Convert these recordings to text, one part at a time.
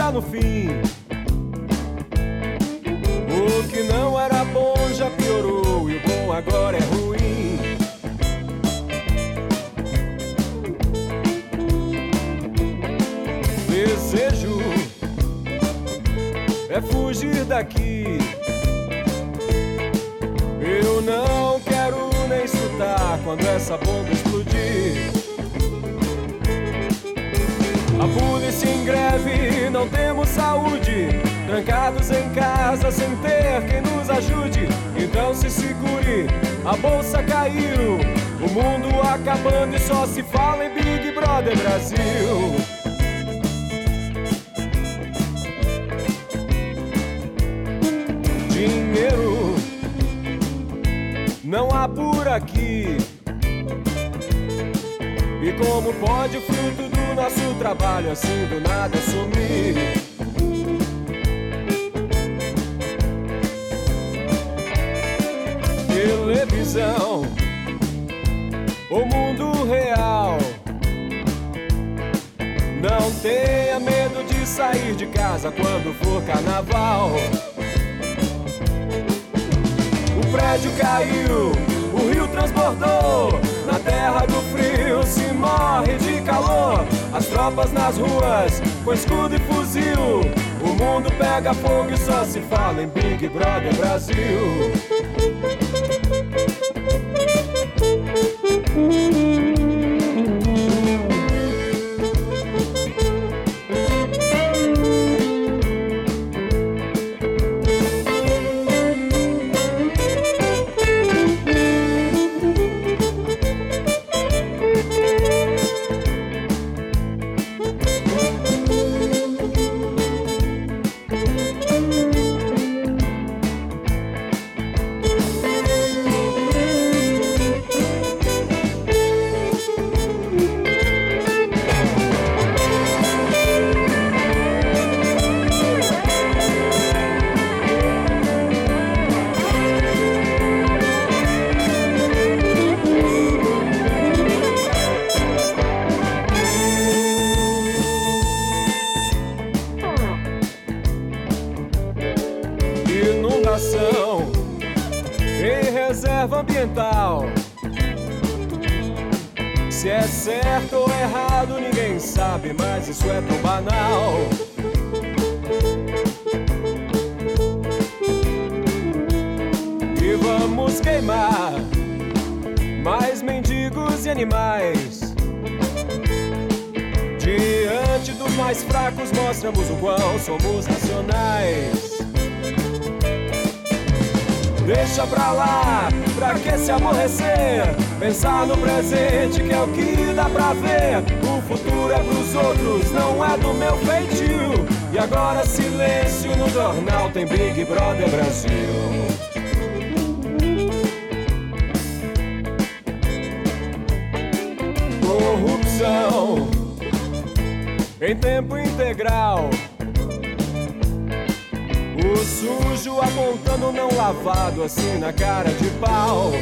lá no fim. O que não era bom já piorou e o bom agora é ruim. Desejo é fugir daqui. Eu não quero nem escutar quando essa bomba explodir. A polícia em greve, não temos saúde. Trancados em casa sem ter quem nos ajude. Então se segure, a bolsa caiu. O mundo acabando e só se fala em Big Brother Brasil. Dinheiro não há por aqui. E como pode o fruto do nosso trabalho assim do nada sumir? Televisão, o mundo real. Não tenha medo de sair de casa quando for carnaval. O prédio caiu, o rio transbordou. Na terra do frio se morre de calor. As tropas nas ruas, com escudo e fuzil. O mundo pega fogo e só se fala em Big Brother Brasil. Inundação em reserva ambiental. Se é certo ou errado ninguém sabe, mas isso é tão banal. E vamos queimar mais mendigos e animais. Diante dos mais fracos mostramos o quão somos racionais. Deixa pra lá, pra que se aborrecer? Pensar no presente que é o que dá pra ver. O futuro é pros outros, não é do meu feitio. E agora silêncio no jornal, tem Big Brother Brasil. Corrupção em tempo integral. O sujo apontando não lavado assim na cara de pau.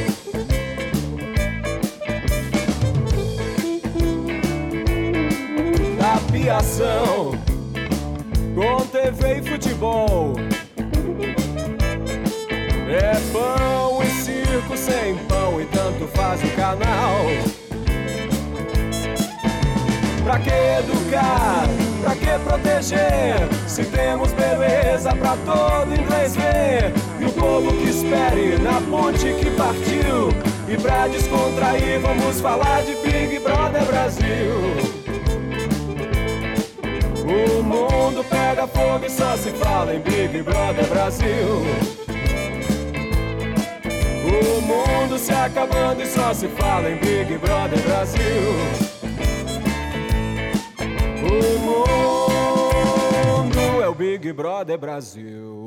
Tapiação com TV e futebol. É pão e circo sem pão e tanto faz o canal. Pra que educar? Pra que proteger? Se temos beleza pra todo inglês ver. E o povo que espere na ponte que partiu. E pra descontrair vamos falar de Big Brother Brasil. O mundo pega fogo e só se fala em Big Brother Brasil. O mundo se acabando e só se fala em Big Brother Brasil. O mundo é o Big Brother Brasil.